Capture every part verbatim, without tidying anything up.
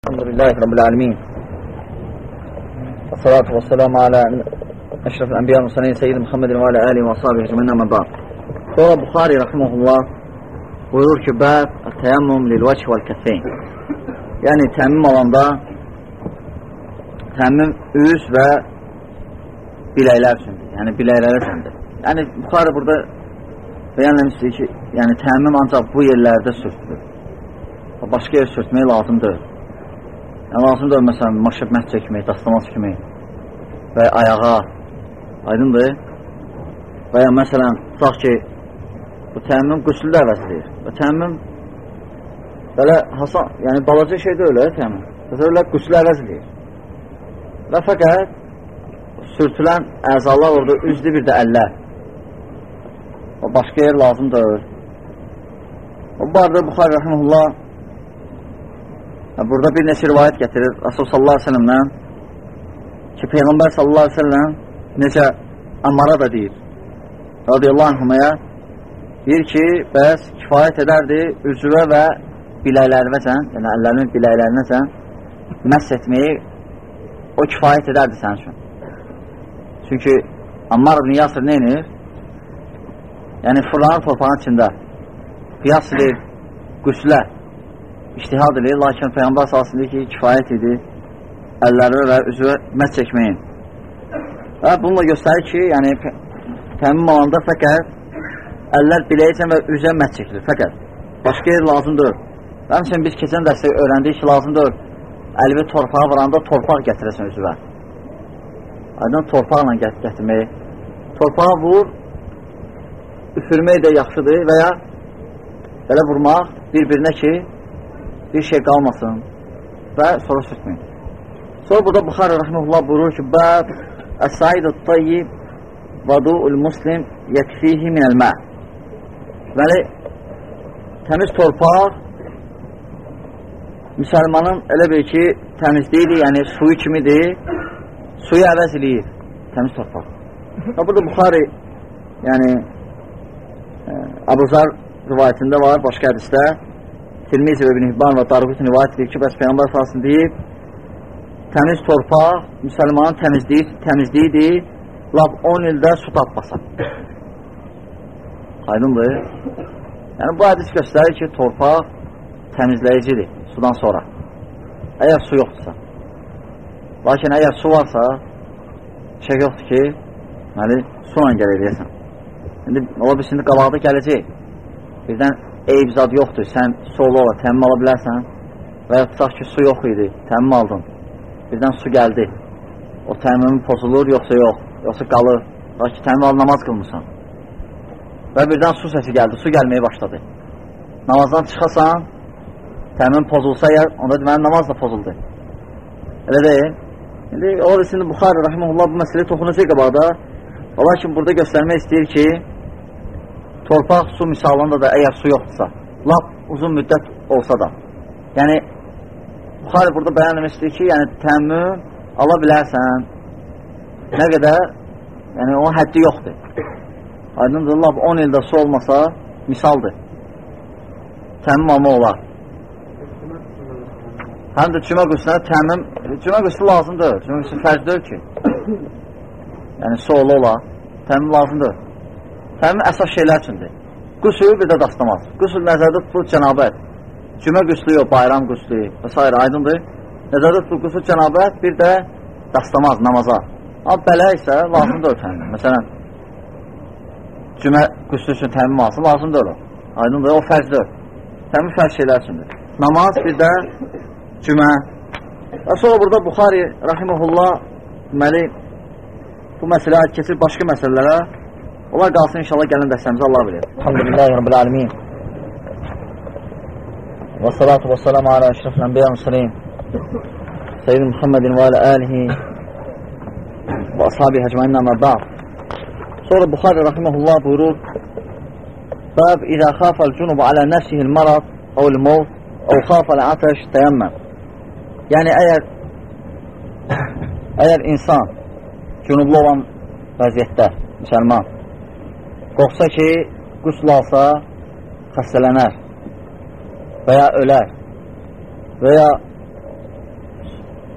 Elhamdülillahi Rabbil alemin. Esselatu vesselamu ala eşrefil enbiya musallim seyyid Muhammedin ve ala alihi ve ashabihi ecmaîn amma ba'd. Sonra Buxari rahimehullah buyurur ki: "Bab at-tayammum lil-vech vel-keffayn." Yəni təmmüm alanda təmmüm üz və biləklər üçündür. Yəni biləklər üçündür. Yəni Buxari burada bəyan etmişdir ki, yəni təmmüm ancaq bu yerlərdə sürtülür. Başqa yer sürtmək lazımdır. Yəni, lazımdır, məsələn, maşıb məhz çəkmək, dastamaz kimi və ayağa, aydındır. Və ya, məsələn, tutaq ki, bu təmmüm qüsüldə əvəzləyir. Və təmmüm, belə, hasan, yəni, balaca şey də öyle, təmmüm. Təsəvvürlə, qüsüldə əvəzləyir. Və fəqət, sürtülən əzalar orada, üzdü bir də əllər. O, başqa yer lazımdır. O, bu arada Buxari rahimehullah burada bir neçə rivayət gətirir Rasul sallallahu aleyhi ve sellemdən ki, Peyğəmbər sallallahu aleyhi ve sellem necə Ammara da deyir radiyallahu anhumaya deyir ki, bəs kifayət edərdi üzvə və biləklərinəcən, yəni əllərinin biləklərinəcən məhz etməyi o kifayət edərdi sənin üçün. Çünki Ammar ibn Yasir neynir? Yəni fırlanır torpağın içində qiyas edir, qüslə İştihad edir, lakin Peyğəmbər sallallahu əleyhi və səlləm ki, kifayət edir əlləri və üzvə məhz çəkməyin. Və bununla göstərir ki, yəni təmmüm alanda fəqət əllər biləyəcən və üzvə məhz çəkilir, fəqət. Başqa yer lazımdır. Və həmçinin biz keçən dərsdə öyrəndik ki, lazımdır əlvi torpağa vuranda torpaq gətirəsən üzvə. Aydın torpaqla gətirməyi. Torpağa vur, üfürmək də yaxşıdır və ya belə vurmaq bir-birinə ki, bir şey qalmasın və sonra sürtməyin. Sonra burada Buxari rahimehullah buyurur ki, "Bab es-saidut tayyib vadu'ul muslim yekfihi minel ma." Deməli, təmiz torpaq müsəlmanın elə bir ki, təmizliyidir, yəni suyu kimidir, suyu əvəz eləyir, təmiz torpaq. Və burada Buxari, yəni Əbu Zar rivayətində var, başqa hədisdə Tirmizi və İbn Hibban və Darqutni rivayət edir ki, bəs Peyğəmbər sallallahu deyib, təmiz torpaq müsəlmanın təmizliyi, təmizliyidir, lab on ildə su tapmasa. Aydındır. Yəni bu hədis göstərir ki, torpaq təmizləyicidir sudan sonra. Əgər su yoxdursa. Lakin əgər su varsa, şey yoxdur ki, deməli, su ilə gəl eləyəsən. İndi ola bilsin, qabaqda gələcək. Birdən eyb zad yoxdur, sən solu ola, təmmim ala bilərsən və ya tutaq ki, su yox idi, təmmim aldın, birdən su gəldi, o təmmim pozulur, yoxsa yox, yoxsa qalır, tutaq ki, təmmim al, namaz qılmırsan və birdən su səsi gəldi, su gəlməyə başladı, namazdan çıxasan, təmmim pozulsa yer, onda deməli, namaz da pozuldu, elə deyil. İndi o resimdə Buxari rahimehullah bu məsələyə toxunacaq qabaqda, lakin burada göstərmək istəyir ki, torpaq su misalında da əgər su yoxdursa, lap uzun müddət olsa da. Yəni, Buxari burada bəyan etmək istəyir ki, yəni təmmüm ala bilərsən, nə qədər, yəni onun həddi yoxdur. Aydındır, lap on ildə su olmasa, misaldır. Təmmüm alma olar. Həm də cümə qüsünə təmmüm, cümə qüsü lazımdır, cümə qüsü fərcdir ki. Yəni, su ola ola, təmmüm lazımdır. Təmin əsas şeylər üçündür. Qüsül bir də dastamaz. Qüsül nəzərdə tutulur cənabət. Cümə qüslü yox, bayram qüslü və s. aydındır. Nəzərdə tutulur qüsül cənabət, bir də dastamaz, namaza. Amma bələ isə lazımdır təmin. Məsələn, cümə qüslü üçün təmin alsın, lazımdır o. Aydındır, o fərcdir. Təmin fərc şeylər üçündür. Namaz, bir də cümə. Və sonra burada Buxari rahimehullah deməli, bu məsələ keçir başqa məsələlərə. Onlar qalsın inşallah gələn dərslərimizə Allah bilir. Elhamdülillahi Rabbil alemin. Və salatu və salamu ala eşrefil enbiya musallim seyyid Muhammedin və ala alihi və ashabihi ecmaîn amma ba'd. Sonra Buxari rahimehullah buyurur: "Bab izâ khâfa'l cunub ala nefsihi'l marad aw'l mevt aw khâfa'l ateş tayammam." Yəni əgər əgər insan cünublu olan vəziyyətdə müsəlman qorxsa ki, qüsl alsa, xəstələnər və ya ölər və ya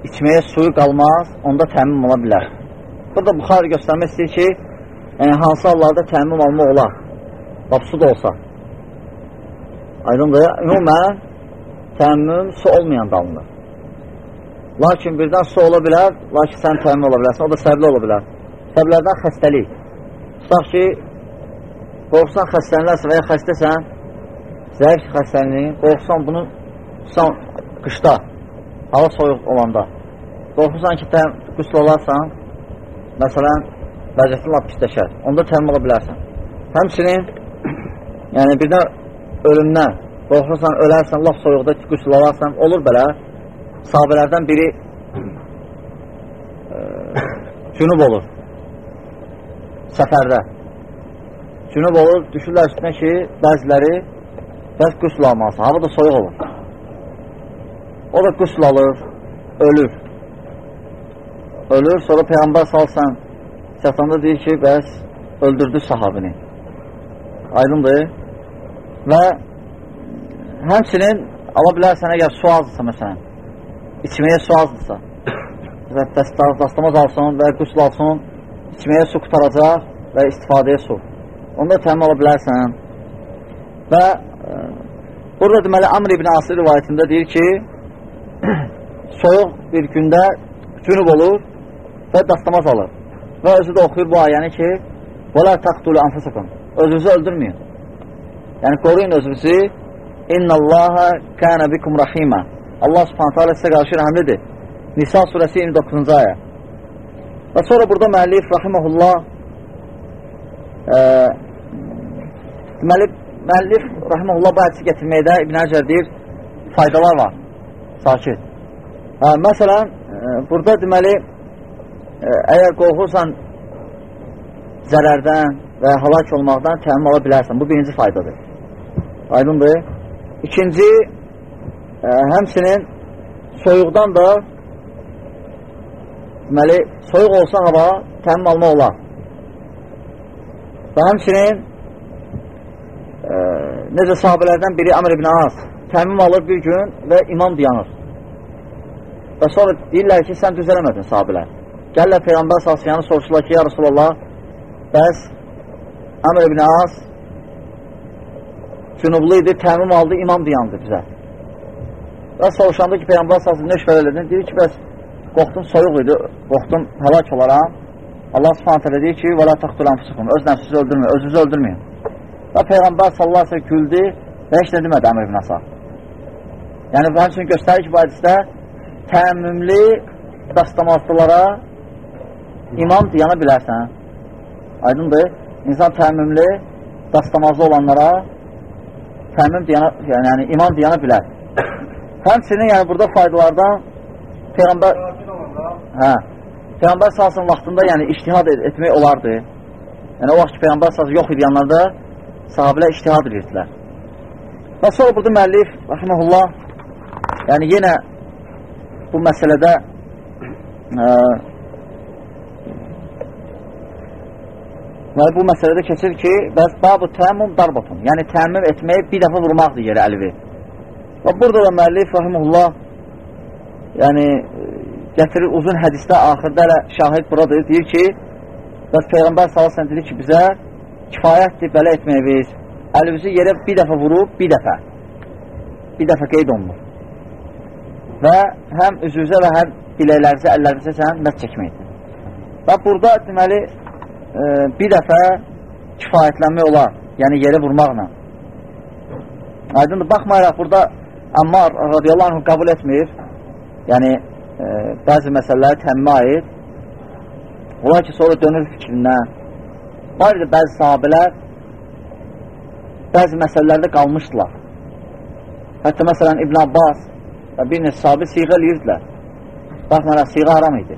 içməyə suyu qalmaz, onda təmmüm ola bilər. Burada Buxari göstərmək istəyir ki, yəni, hansı hallarda təmmüm almaq olar? Bax, su da olsa. Aydındır, ümumən təmmüm su olmayan dalınır. Lakin birdən su ola bilər, lakin sən təmmüm ola bilərsən, o da səbəbli ola bilər. Səbəblərdən xəstəlik. Tutaq ki, qorxsan xəstənilərsən və ya xəstəsən, zəif xəstəliyin, qorxsan bunu tutan qışda, hava soyuq olanda, qorxursan ki, qüsl olarsan, məsələn, vəziyyətin lap pisləşər, onda təmin ola bilərsən. Həmçinin, yəni birdən ölümdən, qorxursan, ölərsən, lap soyuqda qüsl olarsan, olur belə, sahabələrdən biri e, cünub olur, səfərdə. Cünub olur, düşürlər üstünə ki, bəziləri bəz qüsl almalısın, hava da soyuq olur. O da qüsl alır, ölür. Ölür, sonra Peyğəmbər salsan, çatanda deyir ki, bəs öldürdü sahabini. Aydındır. Və həmçinin ala bilərsən, əgər su azdırsa, məsələn, içməyə su azdırsa, dastamaz alsın və qüsl alsın, içməyə su qutaracaq və istifadəyə su. Onda təmin ola bilərsən. Və e, burada deməli, Amr ibn Asir rivayətində deyir ki, soyuq bir gündə cünub olur və dastamaz alır. Və özü də oxuyur bu ayəni ki, وَلَا تَقْتُلُ أَنْفُسَكُمْ Özünüzü öldürməyin. Yəni, qoruyun özünüzü. اِنَّ اللّٰهَ كَانَ بِكُمْ رَحِيمًا Allah subhanətə alə sizə qarşı rəhəmlidir. Nisa surəsi iyirmi doqquzuncu ayə. Və sonra burada müəllif, rahiməhullah, e, deməli, müəllif, rahiməhullah, bu hədisi gətirməkdə İbn Həcər deyir, faydalar var. Sakit. Hə, məsələn, e, burada deməli, e, əgər qorxursan zərərdən və həlak olmaqdan təmin ola bilərsən. Bu birinci faydadır. Aydındır. İkinci, e, həmsinin soyuqdan da deməli, soyuq olsa hava təmin alma olar. Və həmsinin e, necə sahabələrdən biri Amr ibn As təmin alır bir gün və imam dayanır. Və sonra deyirlər ki, sən düz eləmədin sahabələr. Gəllər Peyğəmbər salsiyanı soruşurlar ki, ya Rasulallah, bəs Amr ibn As cünublu idi, təmin aldı, imam dayandı bizə. Və soruşanda ki, Peyğəmbər salsiyanı nə şübhəl edin, deyir ki, bəs qorxdum soyuq idi, qorxdum həlak olaram. Allah subhanət hələ deyir ki, وَلَا تَقْتُلْ أَنْفُسَكُمْ Öz nəfsinizi öldürməyin, özünüzü öldürməyin. Və Peyğəmbər sallallahu aleyhi ve sellem güldü və heç nə demədi Əmr ibn As'a. Yəni, bu həmçinin göstərir ki, bu hədisdə təəmmümlü dastamazlılara imam diyana bilərsən. Aydındır. İnsan təəmmümlü dastamazlı olanlara təəmmüm diyana, yəni, yəni imam diyana bilər. Həmçinin, yəni burada faydalardan Peyğəmbər hə, Peyğəmbər salsın vaxtında yəni ictihad et etmək olardı. Yəni o vaxt ki, Peyğəmbər salsın yox idi yanlarda sahabələr ictihad edirdilər. Və sonra burada müəllif, rahiməhullah, yəni yenə bu məsələdə e, və bu məsələdə keçir ki, bəs babu təəmmüm darbatun, yəni təəmmüm etməyi bir dəfə vurmaqdır yerə əlivi. Və burada da müəllif, rahiməhullah, yəni gətirir uzun hədisdə, axırda elə şahid buradır, deyir ki, bəs Peyğəmbər sallallahu dedi ki, bizə kifayətdir belə etməyə biz, əlimizi yerə bir dəfə vurub, bir dəfə, bir dəfə qeyd olunur. Və həm üzünüzə və həm biləklərinizə, əllərinizə sən mət çəkməkdir. Və burada deməli, e, bir dəfə kifayətlənmək olar, yəni yerə vurmaqla. Aydındır, baxmayaraq burada Ammar radiyallahu anh qəbul etmir, yəni e, bəzi məsələləri təmmə aid. Olar ki, sonra dönür fikrindən. Var idi bəzi sahabələr bəzi məsələlərdə qalmışdılar. Hətta məsələn İbn Abbas və bir neçə sahabi siğə eləyirdilər. Baxmayaraq, siğə haram idi.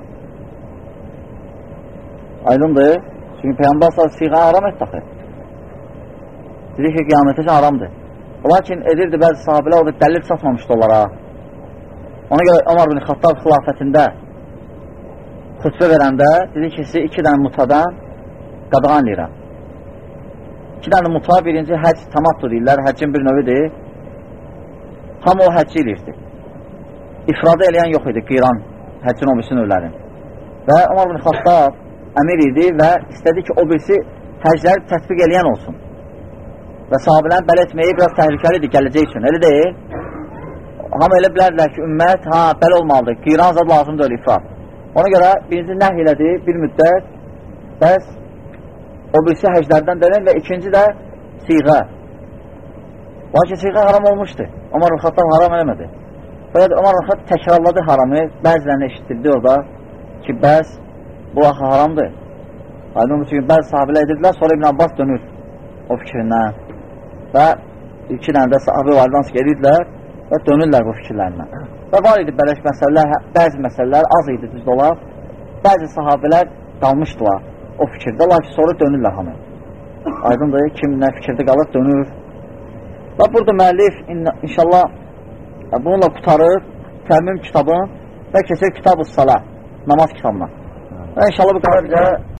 Aydındır. Çünki Peyğəmbər sallallahu siğə haram etdi axı. Dedi ki, qiyamətəcə haramdır. Lakin edirdi bəzi sahabələr, o da dəlil çatmamışdı onlara. Ona görə Ömər bin Xattab xilafətində xütbə verəndə dedi ki, sizi iki dənə mutadan qadağan edirəm. İki dənə muta, birinci həcc tamattu deyirlər, həccin bir növüdür. Tam o həcci eləyirdi. İfradı eləyən yox idi, qiran həccin o birisi növlərin. Və Umar bin Xattab əmir idi və istədi ki, o birisi həcləri tətbiq eləyən olsun. Və sahabilərin belə etməyi biraz təhlükəlidir gələcək üçün, elə deyil. Hamı elə bilərdilər ki, ümmət, ha, belə olmalıdır, qiran zad lazımdır, ifrat. Ona görə birinci nəh elədi, bir müddət, bəs o birisi həclərdən dönən və ikinci də siğə. Lakin siğə haram olmuşdu. Umar bin Xattab haram eləmədi. Fakat Umar bin Xattab təkrarladı haramı, bəzilərini eşitdirdi orada ki, bəz bu axı haramdır. Aydın çünki bəzi sahabilə edirdilər, sonra İbn Abbas dönür o fikrindən. Və iki dənə də sahabi validan edirdilər və dönürlər bu fikirlərindən. Və var idi bələş məsələlər, bəzi məsələlər az idi düz dolaq. Bəzi sahabilər qalmışdılar o fikirdə, lakin sonra dönürlər hamı. Aydındır, kim nə fikirdə qalır, dönür. Və burada müəllif inşallah bununla qutarır təmmim kitabın və keçir Kitab-ı Salah, namaz kitabına. Və inşallah bu qədər